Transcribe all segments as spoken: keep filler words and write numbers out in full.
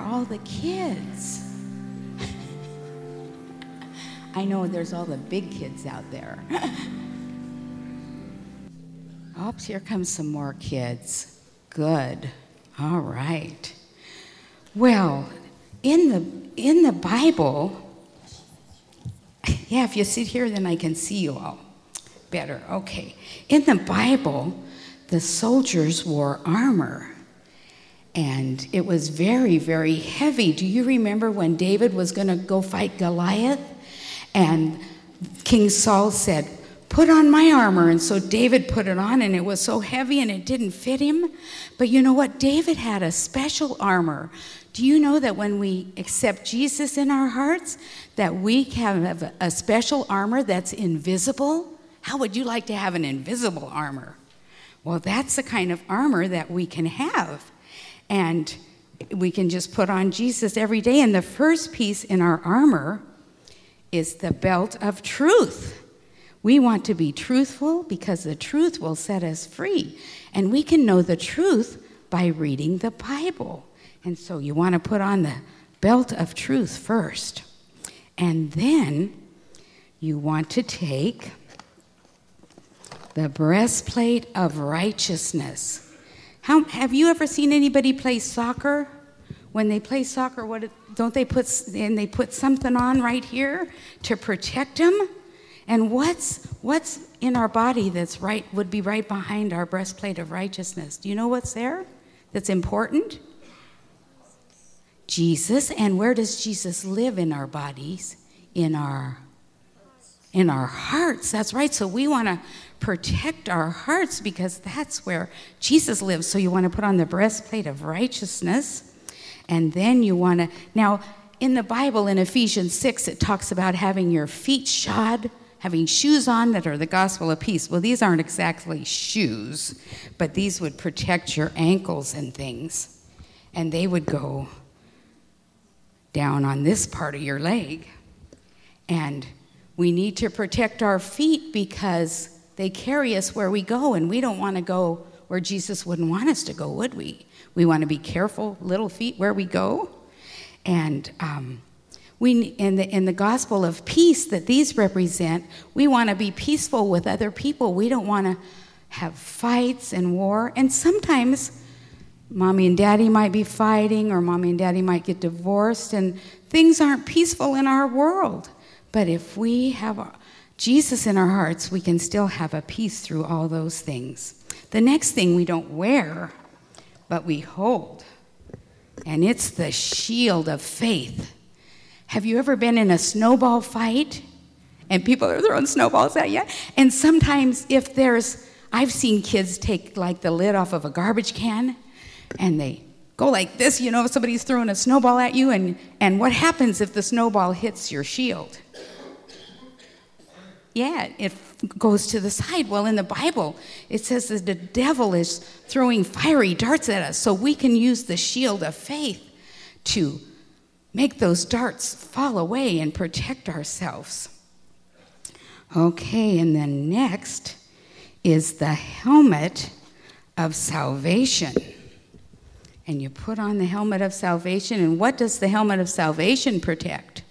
are all the kids? I know there's all the big kids out there. Oops, here comes some more kids. Good. All right. Well, in the in the Bible, yeah, if you sit here, then I can see you all better. Okay. In the Bible, the soldiers wore armor, and it was very, very heavy. Do you remember when David was going to go fight Goliath? And King Saul said, "Put on my armor." And so David put it on, and it was so heavy and it didn't fit him. But you know what? David had a special armor. Do you know that when we accept Jesus in our hearts, that we have a special armor that's invisible? How would you like to have an invisible armor? Well, that's the kind of armor that we can have. And we can just put on Jesus every day. And the first piece in our armor is the belt of truth. We want to be truthful because the truth will set us free. And we can know the truth by reading the Bible. And so you want to put on the belt of truth first. And then you want to take the breastplate of righteousness. How, have you ever seen anybody play soccer? When they play soccer, what don't they put and they put something on right here to protect them? And what's what's in our body that's right would be right behind our breastplate of righteousness? Do you know what's there that's important? Jesus. And where does Jesus live in our bodies? In our in our hearts. That's right. So we want to protect our hearts because that's where Jesus lives. So you want to put on the breastplate of righteousness. And then you want to, now in the Bible, in Ephesians six, it talks about having your feet shod, having shoes on that are the gospel of peace. Well, these aren't exactly shoes, but these would protect your ankles and things. And they would go down on this part of your leg. And we need to protect our feet because they carry us where we go, and we don't want to go where Jesus wouldn't want us to go, would we? We want to be careful, little feet, where we go. And um, we, in the, in the gospel of peace that these represent, we want to be peaceful with other people. We don't want to have fights and war. And sometimes mommy and daddy might be fighting, or mommy and daddy might get divorced, and things aren't peaceful in our world. But if we have Jesus in our hearts, we can still have a peace through all those things. The next thing we don't wear, but we hold, and it's the shield of faith. Have you ever been in a snowball fight and people are throwing snowballs at you? And sometimes if there's, I've seen kids take like the lid off of a garbage can and they go like this, you know, if somebody's throwing a snowball at you, and, and what happens if the snowball hits your shield? Yeah, it goes to the side. Well, in the Bible, it says that the devil is throwing fiery darts at us, so we can use the shield of faith to make those darts fall away and protect ourselves. Okay, and then next is the helmet of salvation. And you put on the helmet of salvation, and what does the helmet of salvation protect?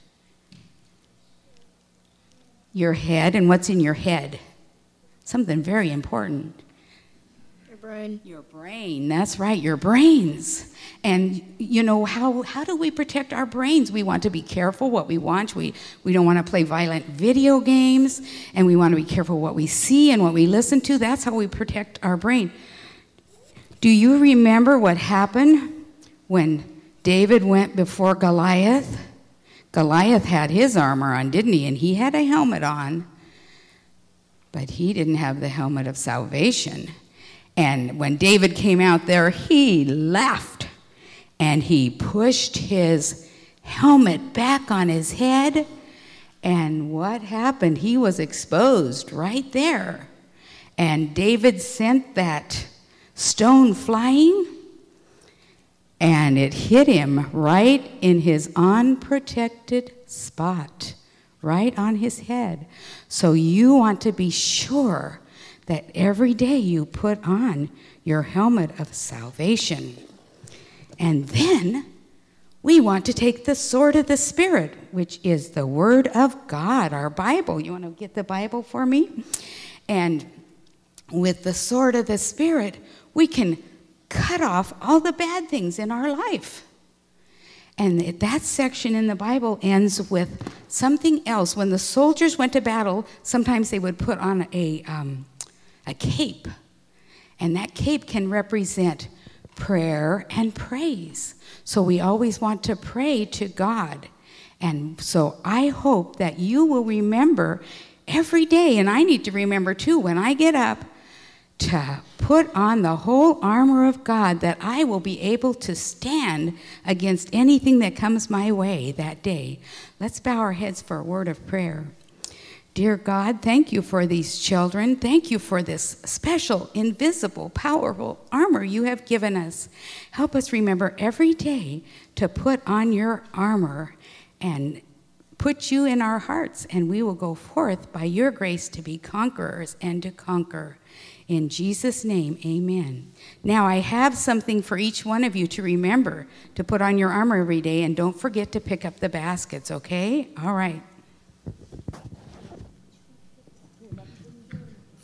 Your head. And what's in your head? Something very important. Your brain. Your brain. That's right, your brains. And you know, how how do we protect our brains? We want to be careful what we watch. We we don't want to play violent video games, and we want to be careful what we see and what we listen to. That's how we protect our brain. Do you remember what happened when David went before Goliath? Goliath had his armor on, didn't he? And he had a helmet on, but he didn't have the helmet of salvation. And when David came out there, he laughed, and he pushed his helmet back on his head, and what happened? He was exposed right there. And David sent that stone flying, and it hit him right in his unprotected spot, right on his head. So you want to be sure that every day you put on your helmet of salvation. And then we want to take the sword of the Spirit, which is the Word of God, our Bible. You want to get the Bible for me? And with the sword of the Spirit, we can cut off all the bad things in our life. And that section in the Bible ends with something else. When the soldiers went to battle, sometimes they would put on a, um, a cape. And that cape can represent prayer and praise. So we always want to pray to God. And so I hope that you will remember every day, and I need to remember too, when I get up, to put on the whole armor of God, that I will be able to stand against anything that comes my way that day. Let's bow our heads for a word of prayer. Dear God, thank you for these children. Thank you for this special, invisible, powerful armor you have given us. Help us remember every day to put on your armor and put you in our hearts, and we will go forth by your grace to be conquerors and to conquer. In Jesus' name, amen. Now, I have something for each one of you to remember to put on your armor every day, and don't forget to pick up the baskets, okay? All right.